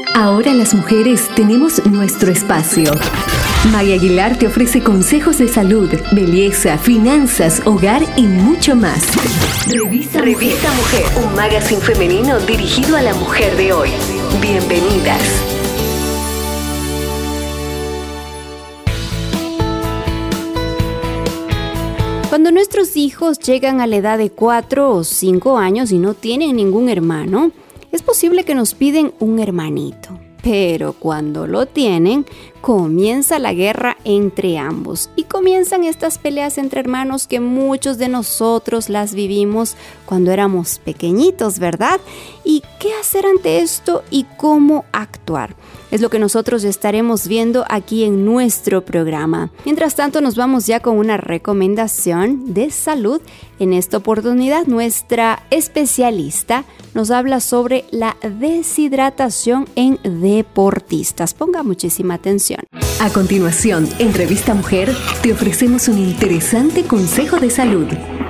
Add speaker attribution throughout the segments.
Speaker 1: Ahora las mujeres tenemos nuestro espacio. Maya Aguilar te ofrece consejos de salud, belleza, finanzas, hogar y mucho más. Revista Mujer, un magazine femenino dirigido a la mujer de hoy. Bienvenidas.
Speaker 2: Cuando nuestros hijos llegan a la edad de 4 o 5 años y no tienen ningún hermano, es posible que nos piden un hermanito. Pero cuando lo tienen, comienza la guerra entre ambos y comienzan estas peleas entre hermanos que muchos de nosotros las vivimos cuando éramos pequeñitos, ¿verdad? ¿Y qué hacer ante esto y cómo actuar? Es lo que nosotros estaremos viendo aquí en nuestro programa. Mientras tanto, nos vamos ya con una recomendación de salud. En esta oportunidad, nuestra especialista nos habla sobre la deshidratación en deportistas. Ponga muchísima atención.
Speaker 1: A continuación, en Revista Mujer, te ofrecemos un interesante consejo de salud.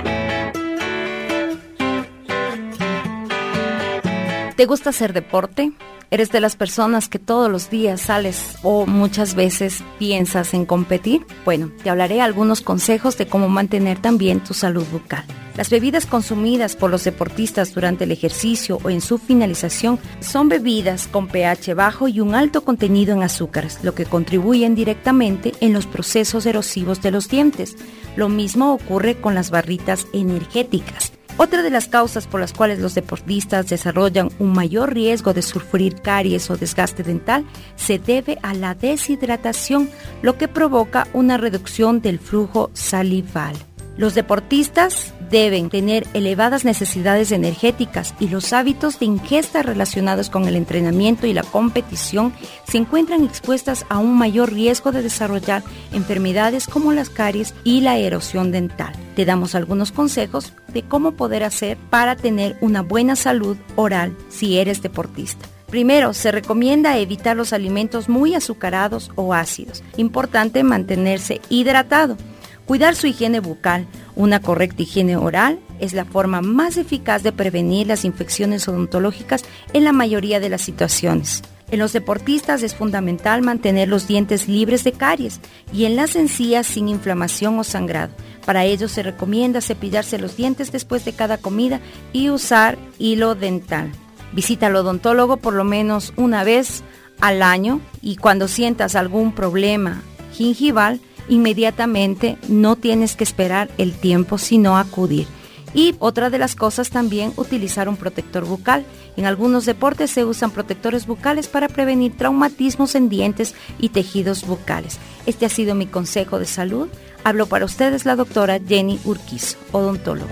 Speaker 3: ¿Te gusta hacer deporte? ¿Eres de las personas que todos los días sales o muchas veces piensas en competir? Bueno, te hablaré algunos consejos de cómo mantener también tu salud bucal. Las bebidas consumidas por los deportistas durante el ejercicio o en su finalización son bebidas con pH bajo y un alto contenido en azúcares, lo que contribuyen directamente en los procesos erosivos de los dientes. Lo mismo ocurre con las barritas energéticas. Otra de las causas por las cuales los deportistas desarrollan un mayor riesgo de sufrir caries o desgaste dental se debe a la deshidratación, lo que provoca una reducción del flujo salival. Los deportistas deben tener elevadas necesidades energéticas y los hábitos de ingesta relacionados con el entrenamiento y la competición se encuentran expuestas a un mayor riesgo de desarrollar enfermedades como las caries y la erosión dental. Te damos algunos consejos de cómo poder hacer para tener una buena salud oral si eres deportista. Primero, se recomienda evitar los alimentos muy azucarados o ácidos. Importante mantenerse hidratado. Cuidar su higiene bucal. Una correcta higiene oral es la forma más eficaz de prevenir las infecciones odontológicas en la mayoría de las situaciones. En los deportistas es fundamental mantener los dientes libres de caries y en las encías sin inflamación o sangrado. Para ello se recomienda cepillarse los dientes después de cada comida y usar hilo dental. Visita al odontólogo por lo menos una vez al año y cuando sientas algún problema gingival, inmediatamente no tienes que esperar el tiempo sino acudir. Y otra de las cosas también, utilizar un protector bucal. En algunos deportes se usan protectores bucales para prevenir traumatismos en dientes y tejidos bucales. Este ha sido mi consejo de salud. Hablo para ustedes la doctora Jenny Urquizo, odontóloga.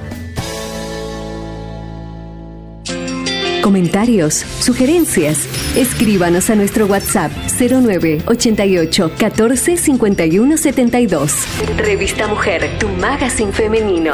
Speaker 1: Comentarios, sugerencias, escríbanos a nuestro WhatsApp 0988 14 51 72. Revista Mujer, tu magazine femenino.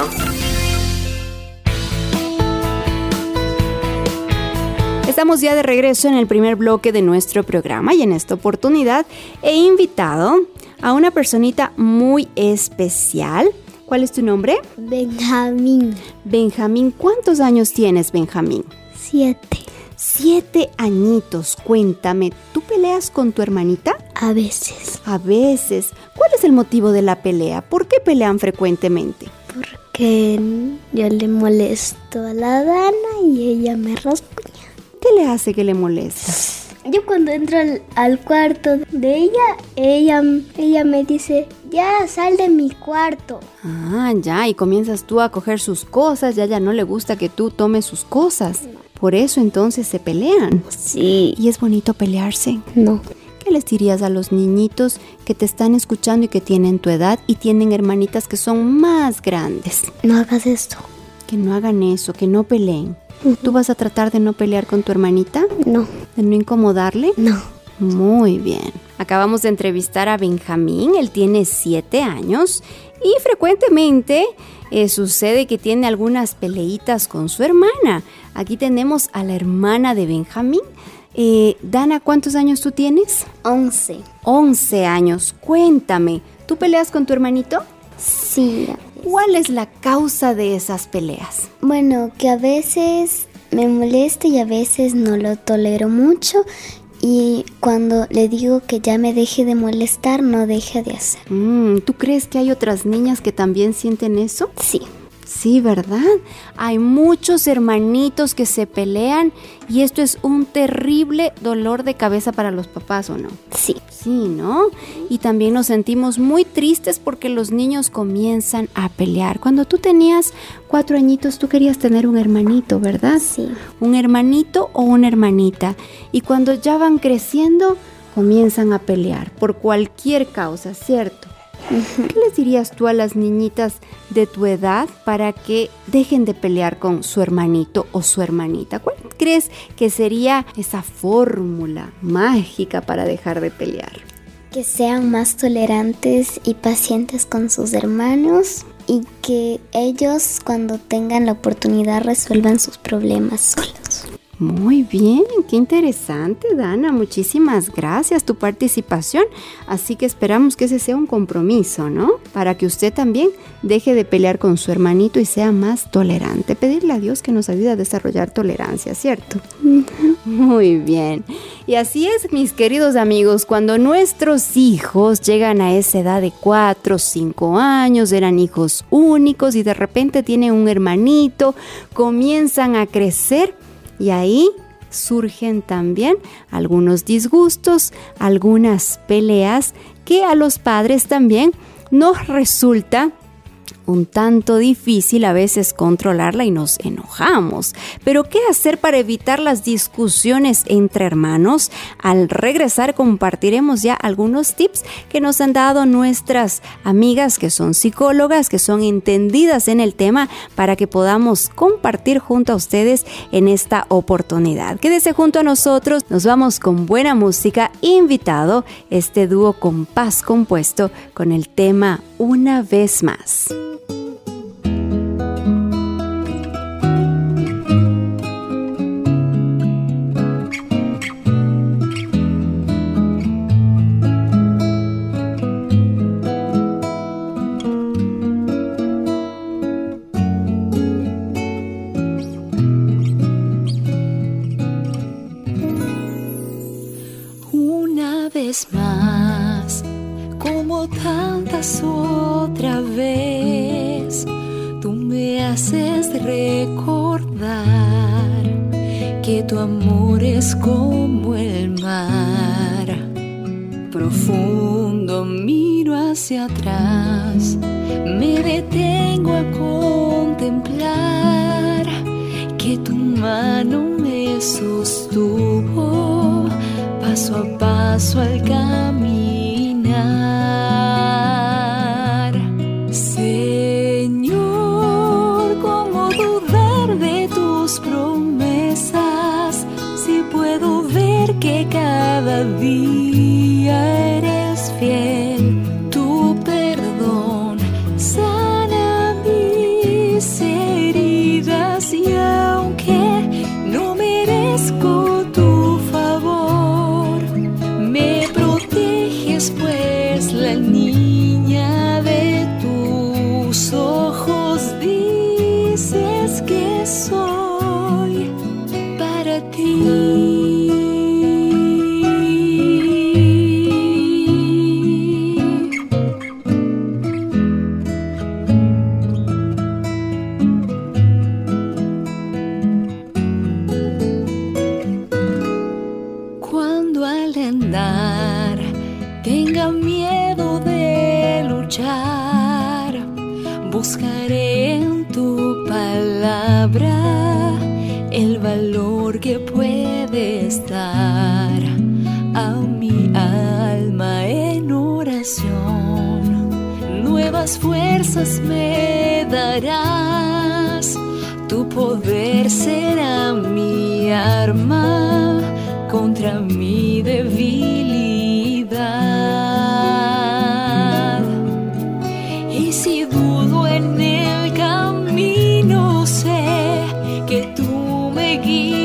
Speaker 2: Estamos ya de regreso en el primer bloque de nuestro programa y en esta oportunidad he invitado a una personita muy especial. ¿Cuál es tu nombre?
Speaker 4: Benjamín.
Speaker 2: Benjamín, ¿cuántos años tienes, Benjamín?
Speaker 4: 7.
Speaker 2: 7 añitos. Cuéntame, ¿tú peleas con tu hermanita?
Speaker 4: A veces.
Speaker 2: A veces. ¿Cuál es el motivo de la pelea? ¿Por qué pelean frecuentemente?
Speaker 4: Porque yo le molesto a la Dana y ella me rasguña.
Speaker 2: ¿Qué le hace que le molesta?
Speaker 4: Yo cuando entro al cuarto de ella me dice, ya, sal de mi cuarto.
Speaker 2: Ah, ya, y comienzas tú a coger sus cosas, ya no le gusta que tú tomes sus cosas. Por eso entonces se pelean.
Speaker 4: Sí.
Speaker 2: ¿Y es bonito pelearse?
Speaker 4: No.
Speaker 2: ¿Qué les dirías a los niñitos que te están escuchando y que tienen tu edad y tienen hermanitas que son más grandes?
Speaker 4: No hagas esto.
Speaker 2: Que no hagan eso, que no peleen. ¿Tú vas a tratar de no pelear con tu hermanita?
Speaker 4: No.
Speaker 2: ¿De no incomodarle?
Speaker 4: No.
Speaker 2: Muy bien. Acabamos de entrevistar a Benjamín, él tiene 7 años y frecuentemente sucede que tiene algunas peleitas con su hermana. Aquí tenemos a la hermana de Benjamín. Dana, ¿cuántos años tú tienes?
Speaker 4: 11.
Speaker 2: 11 años. Cuéntame, ¿tú peleas con tu hermanito?
Speaker 4: Sí.
Speaker 2: ¿Cuál es la causa de esas peleas?
Speaker 4: Bueno, que a veces me molesta y a veces no lo tolero mucho Y cuando le digo que ya me deje de molestar, no deja de hacer.
Speaker 2: ¿Tú crees que hay otras niñas que también sienten eso?
Speaker 4: Sí.
Speaker 2: Sí, ¿verdad? Hay muchos hermanitos que se pelean y esto es un terrible dolor de cabeza para los papás, ¿o no?
Speaker 4: Sí.
Speaker 2: Sí, ¿no? Y también nos sentimos muy tristes porque los niños comienzan a pelear. Cuando tú tenías 4 añitos, tú querías tener un hermanito, ¿verdad?
Speaker 4: Sí.
Speaker 2: Un hermanito o una hermanita. Y cuando ya van creciendo, comienzan a pelear por cualquier causa, ¿cierto? ¿Qué les dirías tú a las niñitas de tu edad para que dejen de pelear con su hermanito o su hermanita? ¿Cuál crees que sería esa fórmula mágica para dejar de pelear?
Speaker 4: Que sean más tolerantes y pacientes con sus hermanos y que ellos, cuando tengan la oportunidad, resuelvan sus problemas solos.
Speaker 2: Muy bien, qué interesante, Dana. Muchísimas gracias tu participación. Así que esperamos que ese sea un compromiso, ¿no? Para que usted también deje de pelear con su hermanito y sea más tolerante. Pedirle a Dios que nos ayude a desarrollar tolerancia, ¿cierto? Muy bien. Y así es, mis queridos amigos, cuando nuestros hijos llegan a esa edad de 4 o 5 años, eran hijos únicos y de repente tienen un hermanito, comienzan a crecer. Y ahí surgen también algunos disgustos, algunas peleas que a los padres también nos resulta un tanto difícil a veces controlarla y nos enojamos. Pero ¿qué hacer para evitar las discusiones entre hermanos? Al regresar compartiremos ya algunos tips que nos han dado nuestras amigas que son psicólogas, que son entendidas en el tema, para que podamos compartir junto a ustedes en esta oportunidad. Quédese junto a nosotros, nos vamos con buena música. Invitado este dúo Compás compuesto con el tema Una vez más.
Speaker 5: Más, como tantas otra vez, tú me haces recordar que tu amor es como el mar. Profundo miro hacia atrás, me detengo a contemplar que tu mano me sostuvo paso a paso al caminar. Señor, ¿cómo dudar de tus promesas si puedo ver que cada día eres fiel? Tu perdón sana mis heridas y aunque no merezco tu favor, me proteges, pues la niña de tus ojos dices que soy para ti. Cuando al andar tenga miedo de luchar, buscaré en tu palabra el valor que puedes dar a mi alma en oración. Nuevas fuerzas me darás, tu poder será mi arma contra mi debilidad. Y si dudo en el camino, sé que tú me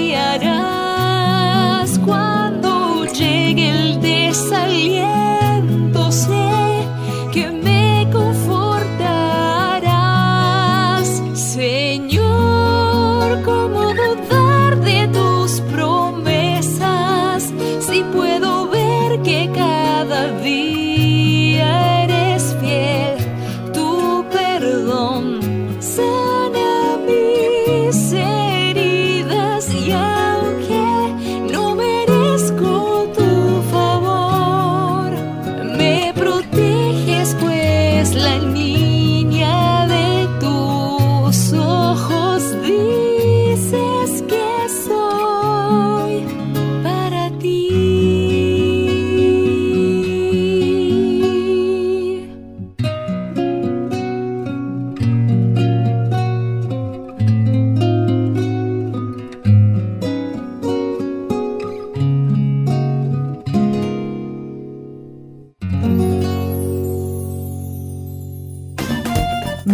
Speaker 5: guiarás. Cuando llegue el desaliento, sé que me confortarás. Señor, ¿cómo dudar de tus promesas si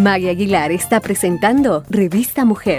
Speaker 1: Maggie Aguilar está presentando Revista Mujer.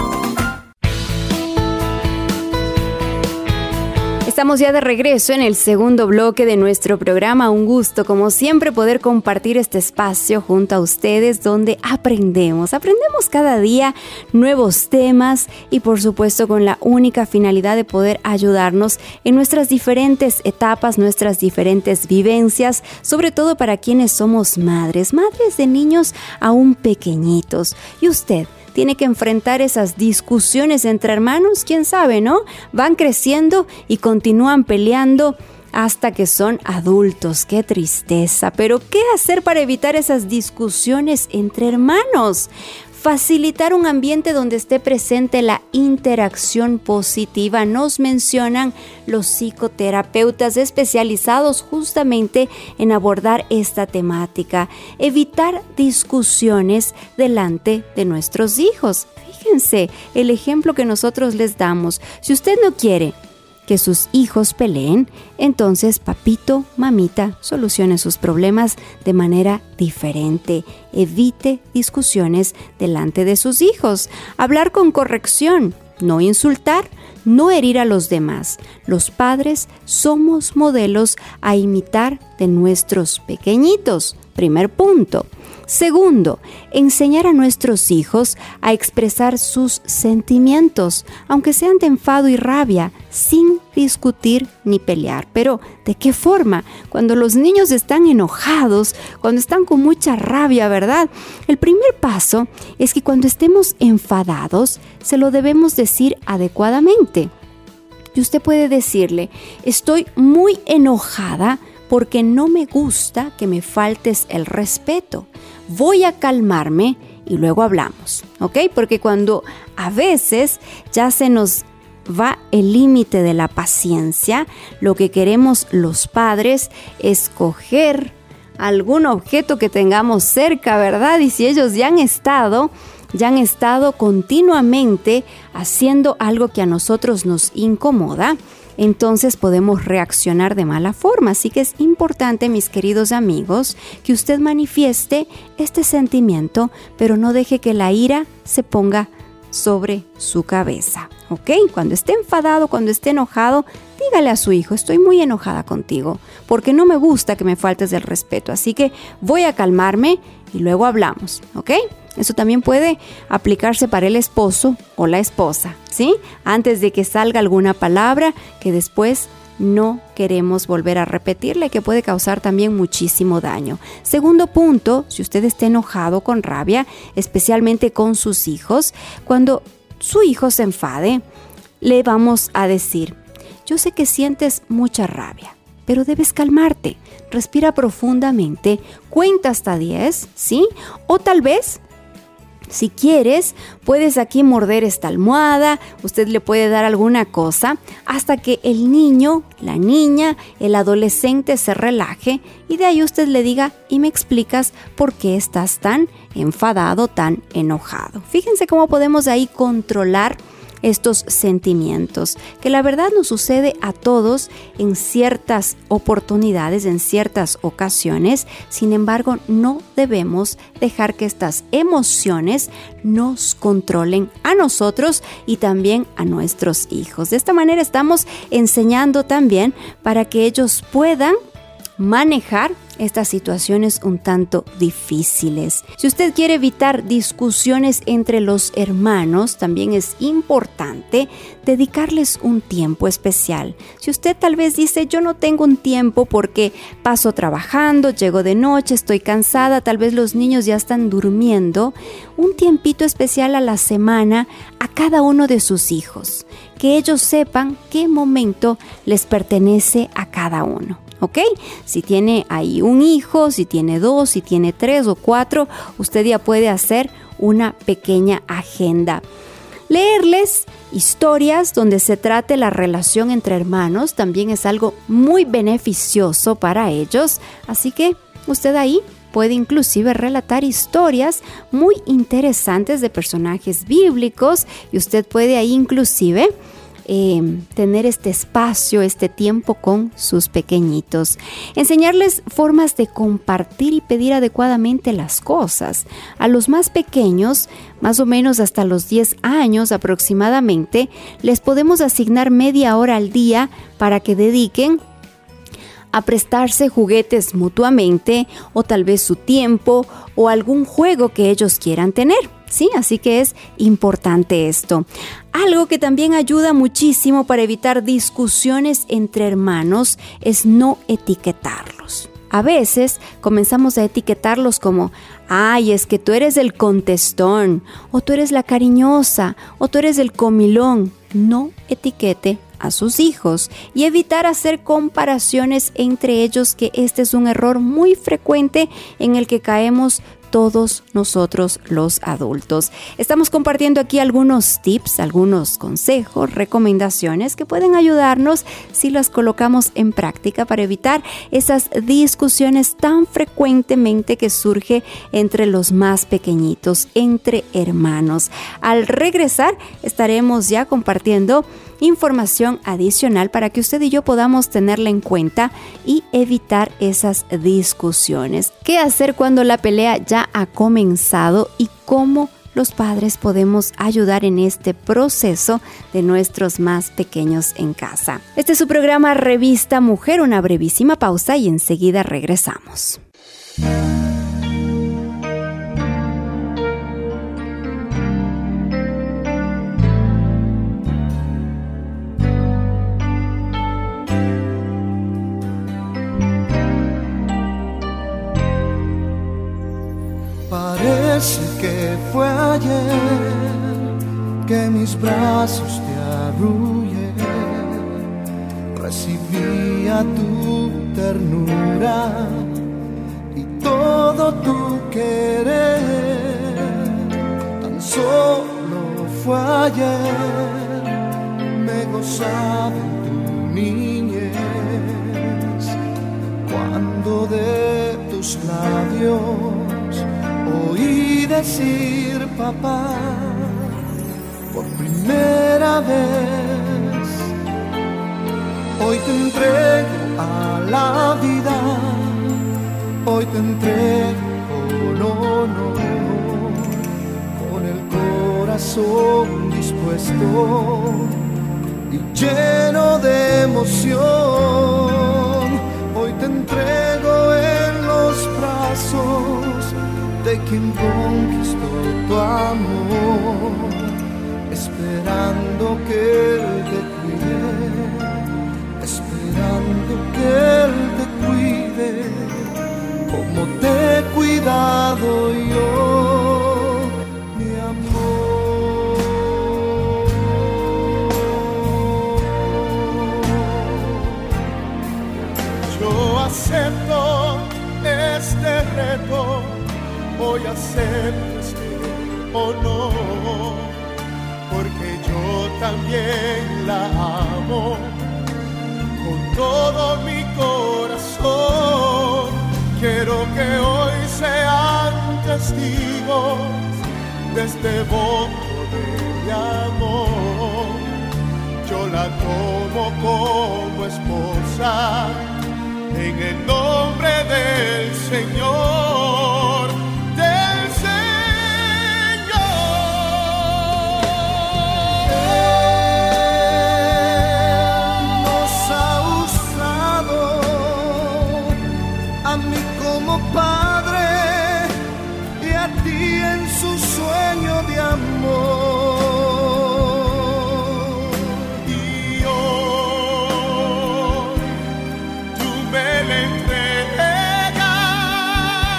Speaker 2: Estamos ya de regreso en el segundo bloque de nuestro programa. Un gusto, como siempre, poder compartir este espacio junto a ustedes donde aprendemos cada día nuevos temas y por supuesto con la única finalidad de poder ayudarnos en nuestras diferentes etapas, nuestras diferentes vivencias, sobre todo para quienes somos madres de niños aún pequeñitos. Y usted tiene que enfrentar esas discusiones entre hermanos, quién sabe, ¿no? Van creciendo y continúan peleando hasta que son adultos. ¡Qué tristeza! Pero ¿qué hacer para evitar esas discusiones entre hermanos? Facilitar un ambiente donde esté presente la interacción positiva. Nos mencionan los psicoterapeutas especializados justamente en abordar esta temática. Evitar discusiones delante de nuestros hijos. Fíjense el ejemplo que nosotros les damos. Si usted no quiere que sus hijos peleen, entonces papito, mamita, solucione sus problemas de manera diferente. Evite discusiones delante de sus hijos. Hablar con corrección, no insultar, no herir a los demás. Los padres somos modelos a imitar de nuestros pequeñitos. Primer punto. Segundo, enseñar a nuestros hijos a expresar sus sentimientos, aunque sean de enfado y rabia, sin discutir ni pelear. Pero, ¿de qué forma? Cuando los niños están enojados, cuando están con mucha rabia, ¿verdad? El primer paso es que cuando estemos enfadados, se lo debemos decir adecuadamente. Y usted puede decirle, estoy muy enojada porque no me gusta que me faltes el respeto. Voy a calmarme y luego hablamos, ¿ok? Porque cuando a veces ya se nos va el límite de la paciencia, lo que queremos los padres es coger algún objeto que tengamos cerca, ¿verdad? Y si ellos ya han estado continuamente haciendo algo que a nosotros nos incomoda, entonces podemos reaccionar de mala forma. Así que es importante, mis queridos amigos, que usted manifieste este sentimiento, pero no deje que la ira se ponga sobre su cabeza, ¿ok? Cuando esté enfadado, cuando esté enojado, dígale a su hijo, estoy muy enojada contigo, porque no me gusta que me faltes el respeto, así que voy a calmarme y luego hablamos, ¿ok? Eso también puede aplicarse para el esposo o la esposa, ¿sí? Antes de que salga alguna palabra que después no queremos volver a repetirle, que puede causar también muchísimo daño. Segundo punto, si usted está enojado con rabia, especialmente con sus hijos, cuando su hijo se enfade, le vamos a decir, yo sé que sientes mucha rabia, pero debes calmarte, respira profundamente, cuenta hasta 10, ¿sí? O tal vez, si quieres, puedes aquí morder esta almohada, usted le puede dar alguna cosa hasta que el niño, la niña, el adolescente se relaje y de ahí usted le diga y me explicas por qué estás tan enfadado, tan enojado. Fíjense cómo podemos ahí controlar estos sentimientos, que la verdad nos sucede a todos en ciertas oportunidades, en ciertas ocasiones. Sin embargo, no debemos dejar que estas emociones nos controlen a nosotros y también a nuestros hijos. De esta manera estamos enseñando también para que ellos puedan manejar estas situaciones un tanto difíciles. Si usted quiere evitar discusiones entre los hermanos, también es importante dedicarles un tiempo especial. Si usted tal vez dice, yo no tengo un tiempo porque paso trabajando, llego de noche, estoy cansada, tal vez los niños ya están durmiendo, un tiempito especial a la semana a cada uno de sus hijos, que ellos sepan qué momento les pertenece a cada uno. ¿Ok? Si tiene ahí un hijo, si tiene 2, si tiene 3 o 4, usted ya puede hacer una pequeña agenda. Leerles historias donde se trate la relación entre hermanos también es algo muy beneficioso para ellos. Así que usted ahí puede inclusive relatar historias muy interesantes de personajes bíblicos y usted puede ahí inclusive tener este espacio, este tiempo con sus pequeñitos. Enseñarles formas de compartir y pedir adecuadamente las cosas. A los más pequeños, más o menos hasta los 10 años aproximadamente, les podemos asignar media hora al día para que dediquen a prestarse juguetes mutuamente, o tal vez su tiempo o algún juego que ellos quieran tener. Sí, así que es importante esto. Algo que también ayuda muchísimo para evitar discusiones entre hermanos es no etiquetarlos. A veces comenzamos a etiquetarlos como, ay, es que tú eres el contestón, o tú eres la cariñosa, o tú eres el comilón. No etiquete a sus hijos y evitar hacer comparaciones entre ellos, que este es un error muy frecuente en el que caemos todos nosotros los adultos. Estamos compartiendo aquí algunos tips, algunos consejos, recomendaciones que pueden ayudarnos si las colocamos en práctica para evitar esas discusiones tan frecuentemente que surge entre los más pequeñitos, entre hermanos. Al regresar estaremos ya compartiendo información adicional para que usted y yo podamos tenerla en cuenta y evitar esas discusiones. ¿Qué hacer cuando la pelea ya ha comenzado y cómo los padres podemos ayudar en este proceso de nuestros más pequeños en casa? Este es su programa Revista Mujer, una brevísima pausa y enseguida regresamos.
Speaker 6: Parece que fue ayer que mis brazos te arrullé, recibía tu ternura y todo tu querer. Tan solo fue ayer, me gozaba en tu niñez, cuando de tus labios oí decir papá por primera vez. Hoy te entrego a la vida, hoy te entrego con honor, con el corazón dispuesto y lleno de emoción. Hoy te entrego en los brazos de quien conquistó tu amor, esperando que Él te cuide, esperando que Él te cuide, como te he cuidado yo, mi amor. Yo acepto este reto, voy a hacer este honor, porque yo también la amo con todo mi corazón. Quiero que hoy sean testigos de este voto de mi amor. Yo la tomo como esposa en el nombre del Señor. Padre, y a ti en su sueño de amor. Y hoy tú me la entregas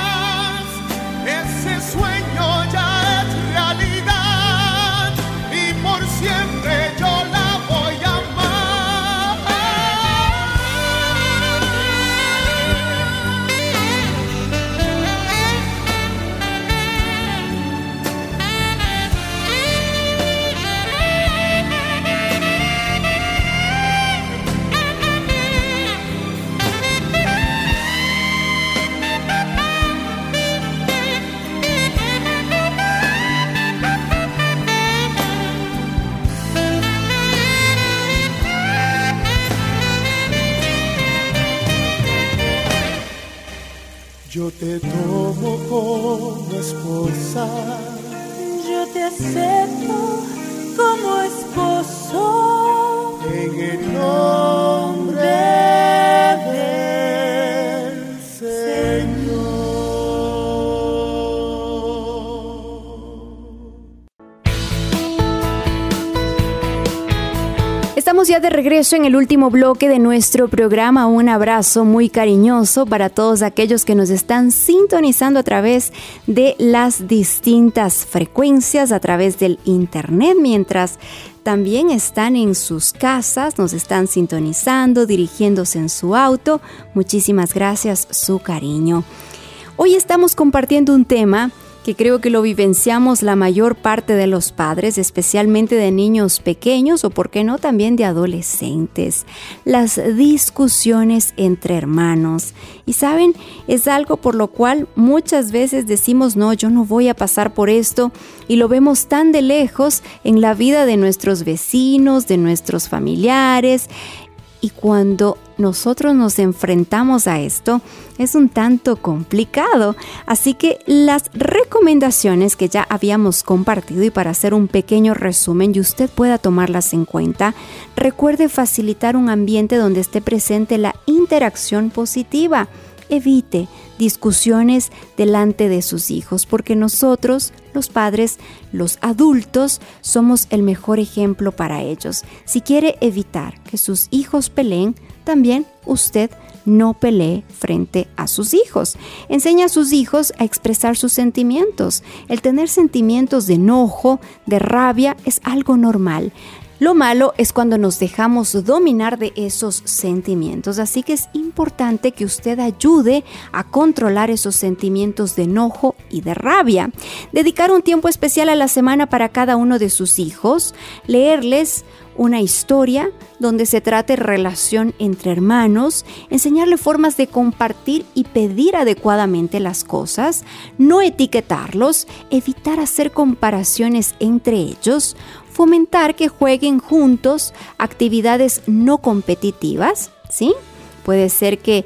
Speaker 6: Yo te tomo como esposa.
Speaker 5: Yo te acepto como esposo.
Speaker 6: En el nombre del Señor.
Speaker 2: Estamos ya de regreso en el último bloque de nuestro programa. Un abrazo muy cariñoso para todos aquellos que nos están sintonizando a través de las distintas frecuencias, a través del internet, mientras también están en sus casas, nos están sintonizando, dirigiéndose en su auto. Muchísimas gracias, su cariño. Hoy estamos compartiendo un tema que creo que lo vivenciamos la mayor parte de los padres, especialmente de niños pequeños o, por qué no, también de adolescentes. Las discusiones entre hermanos. Y saben, es algo por lo cual muchas veces decimos, no, yo no voy a pasar por esto, y lo vemos tan de lejos en la vida de nuestros vecinos, de nuestros familiares. Y cuando nosotros nos enfrentamos a esto, es un tanto complicado. Así que las recomendaciones que ya habíamos compartido, y para hacer un pequeño resumen y usted pueda tomarlas en cuenta, recuerde facilitar un ambiente donde esté presente la interacción positiva. Evite discusiones delante de sus hijos, porque nosotros, los padres, los adultos, somos el mejor ejemplo para ellos. Si quiere evitar que sus hijos peleen, también usted no pelee frente a sus hijos. Enseña a sus hijos a expresar sus sentimientos. El tener sentimientos de enojo, de rabia, es algo normal. Lo malo es cuando nos dejamos dominar de esos sentimientos, así que es importante que usted ayude a controlar esos sentimientos de enojo y de rabia. Dedicar un tiempo especial a la semana para cada uno de sus hijos, leerles una historia donde se trate relación entre hermanos, enseñarle formas de compartir y pedir adecuadamente las cosas, no etiquetarlos, evitar hacer comparaciones entre ellos, fomentar que jueguen juntos actividades no competitivas, ¿sí? Puede ser que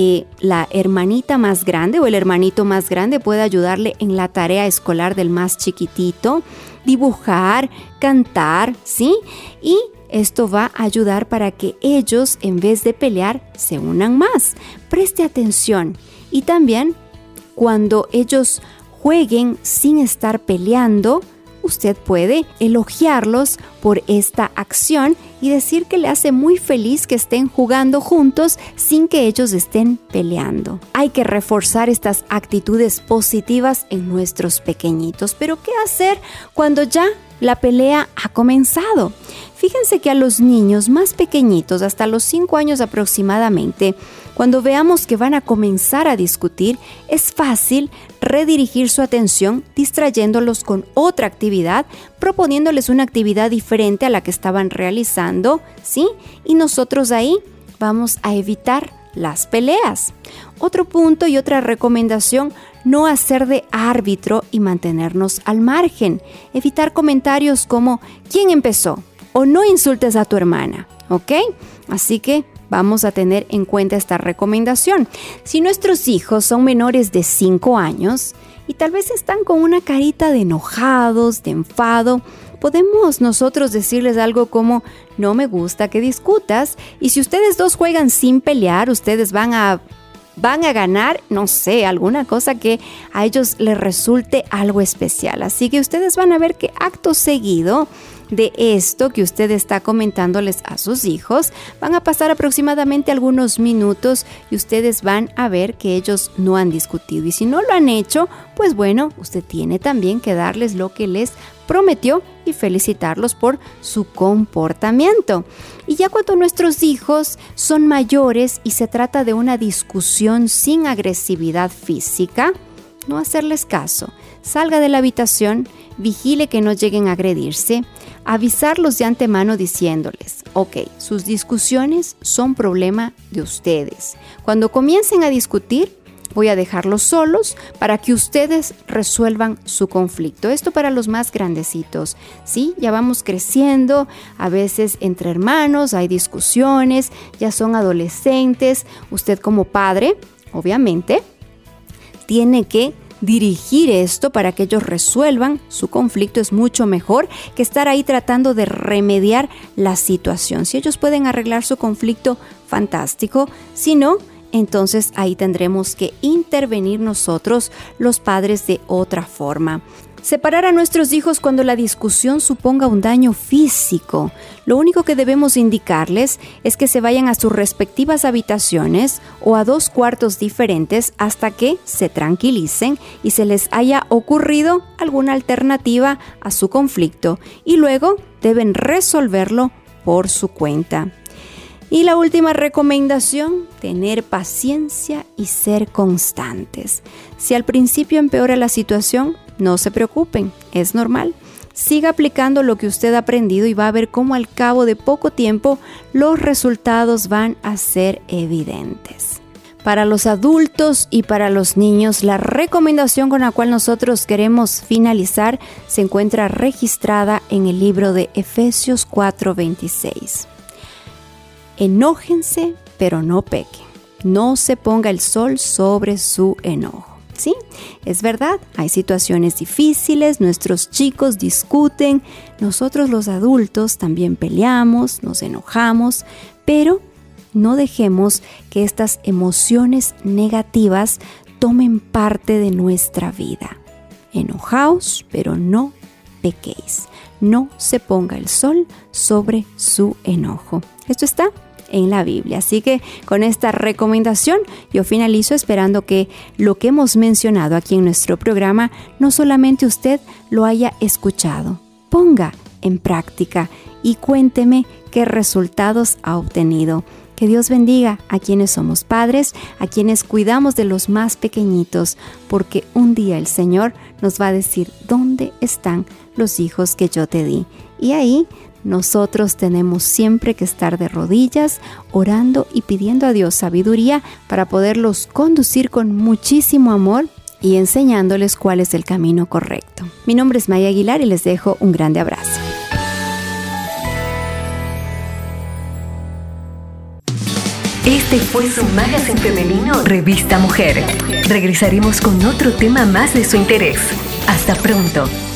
Speaker 2: la hermanita más grande o el hermanito más grande pueda ayudarle en la tarea escolar del más chiquitito, dibujar, cantar, ¿sí? Y esto va a ayudar para que ellos, en vez de pelear, se unan más. Preste atención. Y también, cuando ellos jueguen sin estar peleando, usted puede elogiarlos por esta acción y decir que le hace muy feliz que estén jugando juntos sin que ellos estén peleando. Hay que reforzar estas actitudes positivas en nuestros pequeñitos. Pero ¿qué hacer cuando ya la pelea ha comenzado? Fíjense que a los niños más pequeñitos, hasta los 5 años aproximadamente, cuando veamos que van a comenzar a discutir, es fácil redirigir su atención distrayéndolos con otra actividad, proponiéndoles una actividad diferente a la que estaban realizando, ¿sí? Y nosotros ahí vamos a evitar las peleas. Otro punto y otra recomendación: no hacer de árbitro y mantenernos al margen. Evitar comentarios como ¿quién empezó? O no insultes a tu hermana, ¿ok? Así que vamos a tener en cuenta esta recomendación. Si nuestros hijos son menores de 5 años y tal vez están con una carita de enojados, de enfado, podemos nosotros decirles algo como: no me gusta que discutas, y si ustedes dos juegan sin pelear, ustedes van a ganar, no sé, alguna cosa que a ellos les resulte algo especial. Así que ustedes van a ver que acto seguido de esto que usted está comentándoles a sus hijos, van a pasar aproximadamente algunos minutos y ustedes van a ver que ellos no han discutido. Y si no lo han hecho, pues bueno, usted tiene también que darles lo que les prometió y felicitarlos por su comportamiento. Y ya cuando nuestros hijos son mayores y se trata de una discusión sin agresividad física, no hacerles caso. Salga de la habitación, vigile que no lleguen a agredirse, avisarlos de antemano diciéndoles: ok, sus discusiones son problema de ustedes. Cuando comiencen a discutir, voy a dejarlos solos para que ustedes resuelvan su conflicto. Esto para los más grandecitos, ¿sí? Ya vamos creciendo, a veces entre hermanos hay discusiones, ya son adolescentes. Usted como padre, obviamente, tiene que dirigir esto para que ellos resuelvan su conflicto. Es mucho mejor que estar ahí tratando de remediar la situación. Si ellos pueden arreglar su conflicto, fantástico. Si no, entonces ahí tendremos que intervenir nosotros, los padres, de otra forma. Separar a nuestros hijos cuando la discusión suponga un daño físico. Lo único que debemos indicarles es que se vayan a sus respectivas habitaciones o a 2 cuartos diferentes hasta que se tranquilicen y se les haya ocurrido alguna alternativa a su conflicto, y luego deben resolverlo por su cuenta. Y la última recomendación, tener paciencia y ser constantes. Si al principio empeora la situación, no se preocupen, es normal. Siga aplicando lo que usted ha aprendido y va a ver cómo al cabo de poco tiempo los resultados van a ser evidentes. Para los adultos y para los niños, la recomendación con la cual nosotros queremos finalizar se encuentra registrada en el libro de Efesios 4:26. Enójense, pero no pequen. No se ponga el sol sobre su enojo. Sí, es verdad, hay situaciones difíciles, nuestros chicos discuten, nosotros los adultos también peleamos, nos enojamos, pero no dejemos que estas emociones negativas tomen parte de nuestra vida. Enojaos, pero no pequéis. No se ponga el sol sobre su enojo. Esto está en la Biblia. Así que con esta recomendación yo finalizo, esperando que lo que hemos mencionado aquí en nuestro programa no solamente usted lo haya escuchado, ponga en práctica y cuénteme qué resultados ha obtenido. Que Dios bendiga a quienes somos padres, a quienes cuidamos de los más pequeñitos, porque un día el Señor nos va a decir: ¿dónde están los hijos que yo te di? Y ahí nosotros tenemos siempre que estar de rodillas, orando y pidiendo a Dios sabiduría para poderlos conducir con muchísimo amor y enseñándoles cuál es el camino correcto. Mi nombre es Maya Aguilar y les dejo un grande abrazo.
Speaker 1: Este fue su magazine femenino Revista Mujer. Regresaremos con otro tema más de su interés. Hasta pronto.